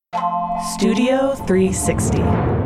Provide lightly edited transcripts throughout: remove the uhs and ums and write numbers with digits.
Studio 360.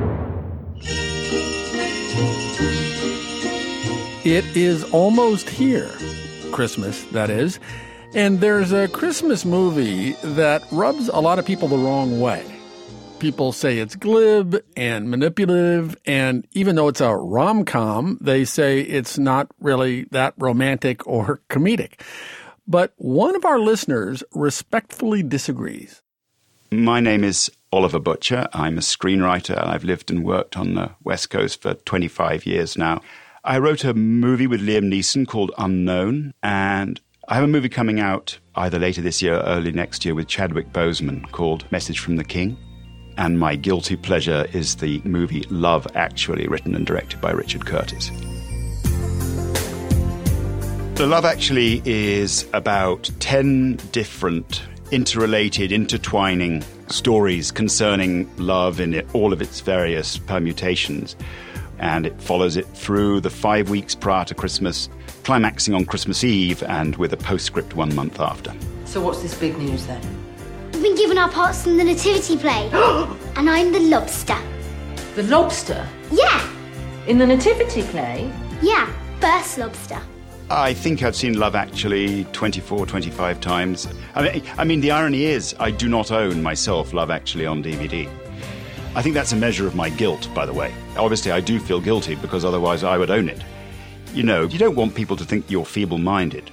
It is almost here, Christmas, that is, and there's a Christmas movie that rubs a lot of people the wrong way. People say it's glib and manipulative, and even though it's a rom-com, they say it's not really that romantic or comedic. But one of our listeners respectfully disagrees. My name is Oliver Butcher. I'm a screenwriter. I've lived and worked on the West Coast for 25 years now. I wrote a movie with Liam Neeson called Unknown, and I have a movie coming out either later this year or early next year with Chadwick Boseman called Message from the King. And my guilty pleasure is the movie Love Actually, written and directed by Richard Curtis. The Love Actually is about 10 different interrelated, intertwining stories concerning love in all of its various permutations. And it follows it through the 5 weeks prior to Christmas, climaxing on Christmas Eve and with a postscript 1 month after. So what's this big news then? We've been given our parts in the nativity play. And I'm the lobster. The lobster? Yeah. In the nativity play? Yeah, first lobster. I think I've seen Love Actually 24, 25 times. I mean, the irony is I do not own myself Love Actually on DVD. I think that's a measure of my guilt, by the way. Obviously, I do feel guilty because otherwise I would own it. You know, you don't want people to think you're feeble-minded.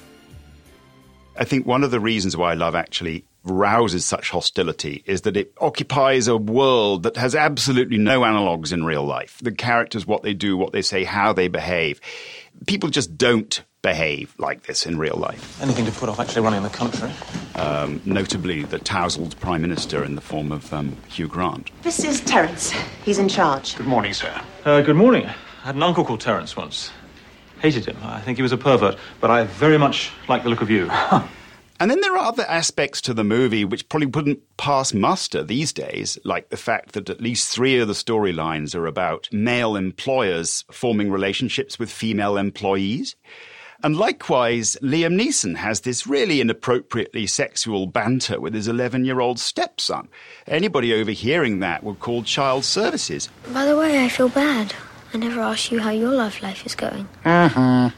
I think one of the reasons why Love Actually rouses such hostility is that it occupies a world that has absolutely no analogues in real life. The characters, what they do, what they say, how they behave. People just don't behave like this in real life. Anything to put off actually running the country? Notably the tousled Prime Minister in the form of Hugh Grant. This is Terence. He's in charge. Good morning, sir. Good morning. I had an uncle called Terence once. Hated him. I think he was a pervert, but I very much like the look of you. And then there are other aspects to the movie which probably wouldn't pass muster these days, like the fact that at least 3 of the storylines are about male employers forming relationships with female employees. And likewise, Liam Neeson has this really inappropriately sexual banter with his 11-year-old stepson. Anybody overhearing that would call child services. By the way, I feel bad. I never asked you how your love life is going. No.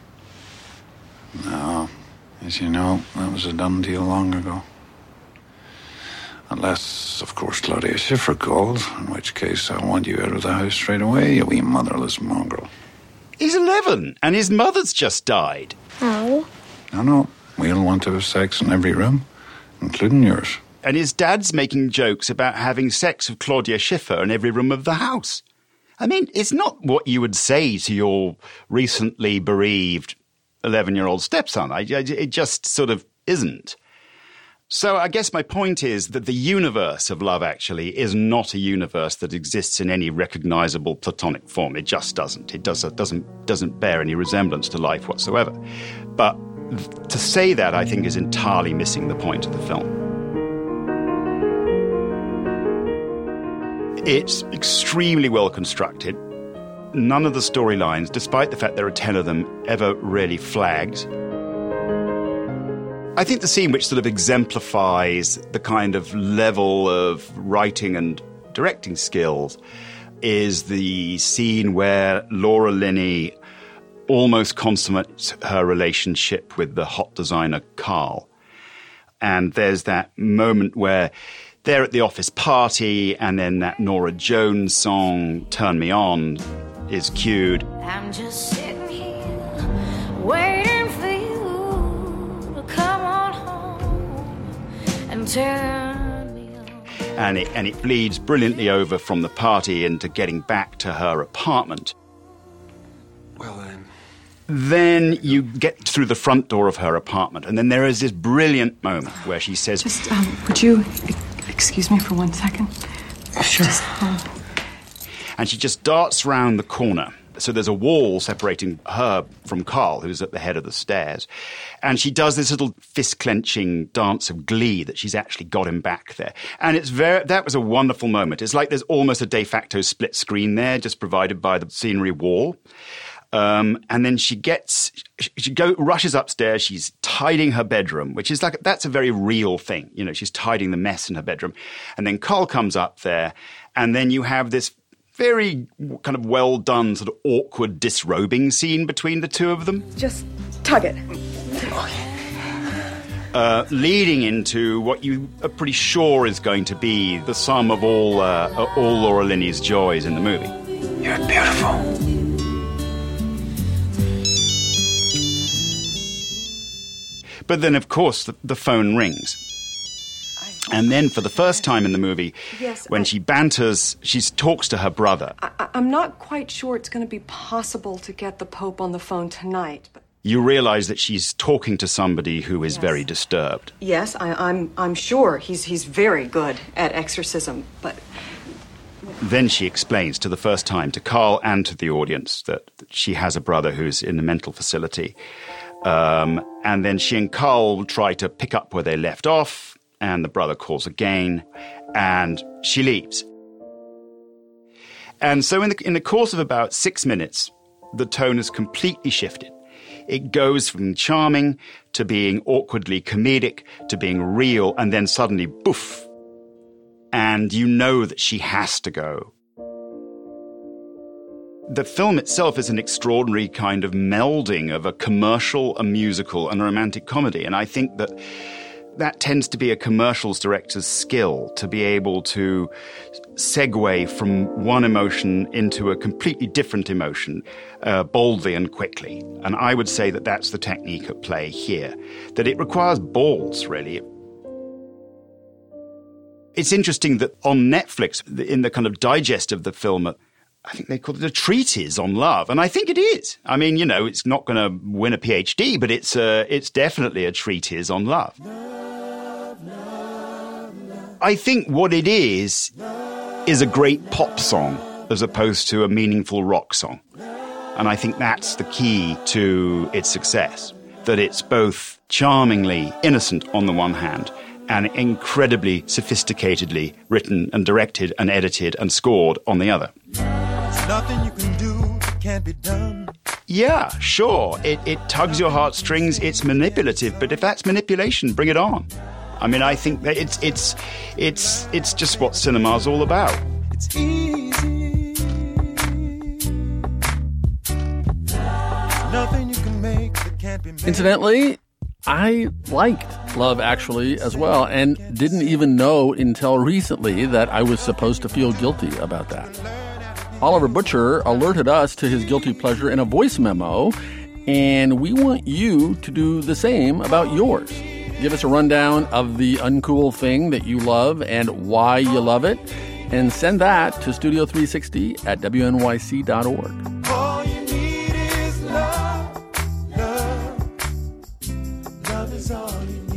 As you know, that was a done deal long ago. Unless, of course, Claudia Schiffer called, in which case I want you out of the house straight away, you wee motherless mongrel. He's 11, and his mother's just died. Oh. No. We'll want to have sex in every room, including yours. And his dad's making jokes about having sex with Claudia Schiffer in every room of the house. I mean, it's not what you would say to your recently bereaved 11-year-old stepson. It just sort of isn't. So I guess my point is that the universe of Love Actually is not a universe that exists in any recognizable platonic form. It just doesn't. It doesn't bear any resemblance to life whatsoever. But to say that, I think, is entirely missing the point of the film. It's extremely well constructed. None of the storylines, despite the fact there are 10 of them, ever really flags. I think the scene which sort of exemplifies the kind of level of writing and directing skills is the scene where Laura Linney almost consummates her relationship with the hot designer Carl. And there's that moment where they're at the office party and then that Norah Jones song, Turn Me On, is cued. I'm just sitting here waiting for you to come on home and turn me on. And it bleeds brilliantly over from the party into getting back to her apartment. Well then. Then you get through the front door of her apartment, and then there is this brilliant moment where she says... Just, would you excuse me for 1 second? Sure. And she just darts round the corner. So there's a wall separating her from Carl, who's at the head of the stairs. And she does this little fist-clenching dance of glee that she's actually got him back there. And that was a wonderful moment. It's like there's almost a de facto split screen there, just provided by the scenery wall. And then she rushes upstairs. She's tidying her bedroom, which is that's a very real thing. You know, she's tidying the mess in her bedroom. And then Carl comes up there, and then you have this very kind of well done sort of awkward disrobing scene between the two of them. Just tug it. Leading into what you are pretty sure is going to be the sum of all Laura Linney's joys in the movie. You're beautiful. But then, of course, the phone rings. And then for the first time in the movie, when she talks to her brother. I'm not quite sure it's going to be possible to get the Pope on the phone tonight. But you realize that she's talking to somebody who is very disturbed. Yes, I'm sure he's very good at exorcism, but... Then she explains to the first time to Carl and to the audience that she has a brother who's in a mental facility. And then she and Carl try to pick up where they left off, and the brother calls again, and she leaves. And so in the course of about 6 minutes, the tone has completely shifted. It goes from charming to being awkwardly comedic to being real, and then suddenly, poof. And you know that she has to go. The film itself is an extraordinary kind of melding of a commercial, a musical, and a romantic comedy. And I think that tends to be a commercials director's skill, to be able to segue from one emotion into a completely different emotion, boldly and quickly. And I would say that that's the technique at play here, that it requires balls, really. It's interesting that on Netflix, in the kind of digest of the film, I think they call it a treatise on love. And I think it is. I mean, you know, it's not going to win a PhD, but it's definitely a treatise on love. I think what it is a great pop song as opposed to a meaningful rock song. And I think that's the key to its success, that it's both charmingly innocent on the one hand and incredibly sophisticatedly written and directed and edited and scored on the other. There's nothing you can do that can't be done. Yeah, sure. It tugs your heartstrings. It's manipulative, but if that's manipulation, bring it on. I mean, I think that it's just what cinema's all about. It's easy. Nothing you can make that can't be made. Incidentally, I liked Love Actually as well, and didn't even know until recently that I was supposed to feel guilty about that. Oliver Butcher alerted us to his guilty pleasure in a voice memo, and we want you to do the same about yours. Give us a rundown of the uncool thing that you love and why you love it, and send that to studio360@wnyc.org. All you need is love. Love is all you need.